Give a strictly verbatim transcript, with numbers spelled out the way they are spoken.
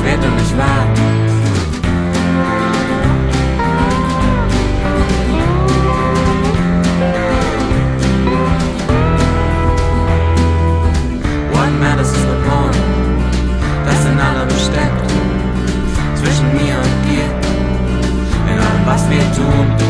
wird und nicht wahr. What matters is the point, das in allem steckt, zwischen mir und dir, in allem was wir tun.